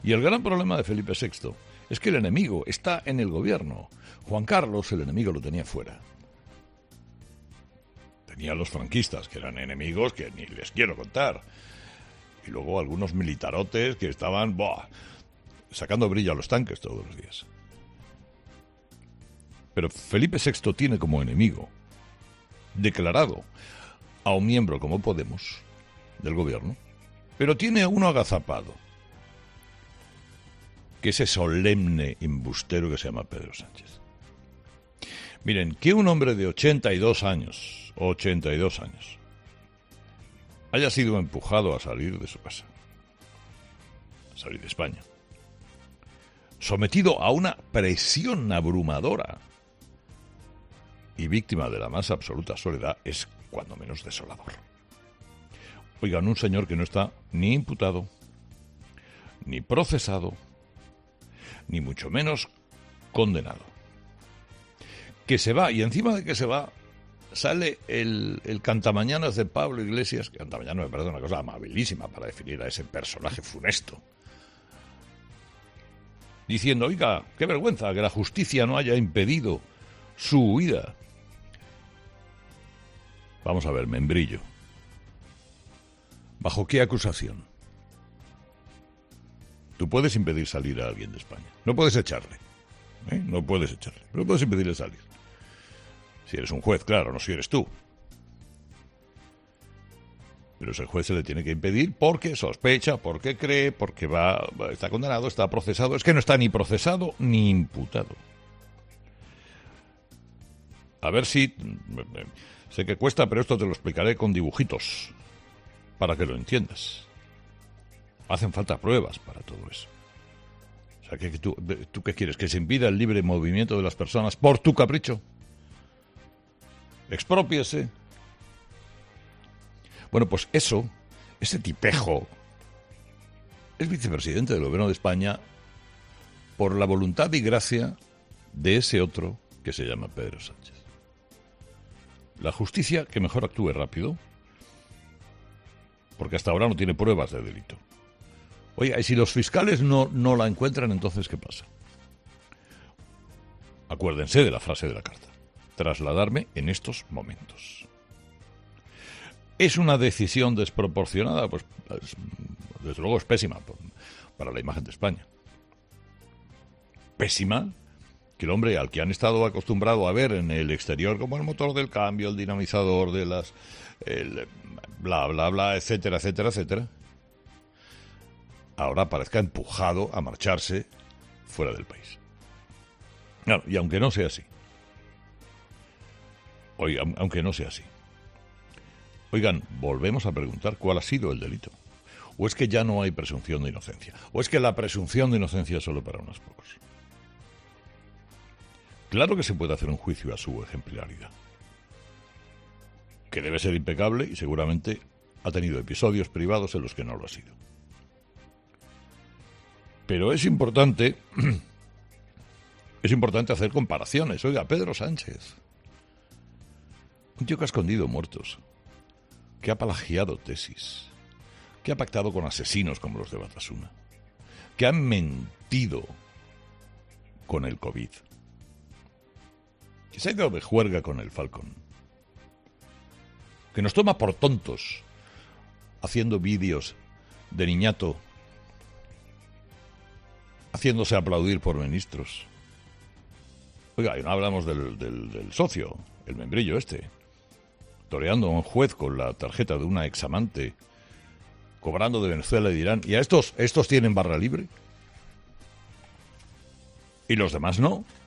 Y el gran problema de Felipe VI es que el enemigo está en el gobierno. Juan Carlos, el enemigo, lo tenía fuera. Tenía a los franquistas, que eran enemigos que ni les quiero contar. Y luego algunos militarotes que estaban sacando brillo a los tanques todos los días. Pero Felipe VI tiene como enemigo declarado a un miembro como Podemos del gobierno, pero tiene a uno agazapado, que ese solemne embustero que se llama Pedro Sánchez. Miren, que un hombre de 82 años, haya sido empujado a salir de su casa, a salir de España, sometido a una presión abrumadora y víctima de la más absoluta soledad, es cuando menos desolador. Oigan, un señor que no está ni imputado, ni procesado, ni mucho menos condenado. Que se va, y encima de que se va, sale el cantamañanas de Pablo Iglesias, que cantamañanas me parece una cosa amabilísima para definir a ese personaje funesto, diciendo, oiga, qué vergüenza que la justicia no haya impedido su huida. Vamos a ver, membrillo. ¿Bajo qué acusación? Tú puedes impedir salir a alguien de España. No puedes echarle. No puedes echarle. Pero puedes impedirle salir. Si eres un juez, claro, no si eres tú. Pero ese juez se le tiene que impedir porque sospecha, porque cree, porque está condenado, está procesado. Es que no está ni procesado ni imputado. A ver si... Sé que cuesta, pero esto te lo explicaré con dibujitos, para que lo entiendas. Hacen falta pruebas para todo eso. O sea, que ¿tú qué quieres? ¿Que se impida el libre movimiento de las personas por tu capricho? Exprópiese. Bueno, pues ese tipejo, es vicepresidente del gobierno de España por la voluntad y gracia de ese otro que se llama Pedro Sánchez. La justicia que mejor actúe rápido, porque hasta ahora no tiene pruebas de delito. Oiga, y si los fiscales no la encuentran, entonces ¿qué pasa? Acuérdense de la frase de la carta. Trasladarme en estos momentos. ¿Es una decisión desproporcionada? Pues desde luego es pésima para la imagen de España. Pésima que el hombre al que han estado acostumbrado a ver en el exterior como el motor del cambio, el dinamizador de las... bla, bla, bla, etcétera, etcétera, etcétera, ahora parezca empujado a marcharse fuera del país. Claro, y aunque no sea así, oigan, volvemos a preguntar cuál ha sido el delito. ¿O es que ya no hay presunción de inocencia? ¿O es que la presunción de inocencia es solo para unos pocos? Claro que se puede hacer un juicio a su ejemplaridad, que debe ser impecable y seguramente ha tenido episodios privados en los que no lo ha sido. Pero es importante hacer comparaciones. Oiga, Pedro Sánchez, un tío que ha escondido muertos, que ha plagiado tesis, que ha pactado con asesinos como los de Batasuna, que han mentido con el COVID, que se ha ido de juerga con el Falcon, que nos toma por tontos haciendo vídeos de niñato haciéndose aplaudir por ministros. Oiga, y no hablamos del socio, el membrillo toreando a un juez con la tarjeta de una examante, cobrando de Venezuela y dirán, ¿y a estos tienen barra libre? ¿Y los demás no?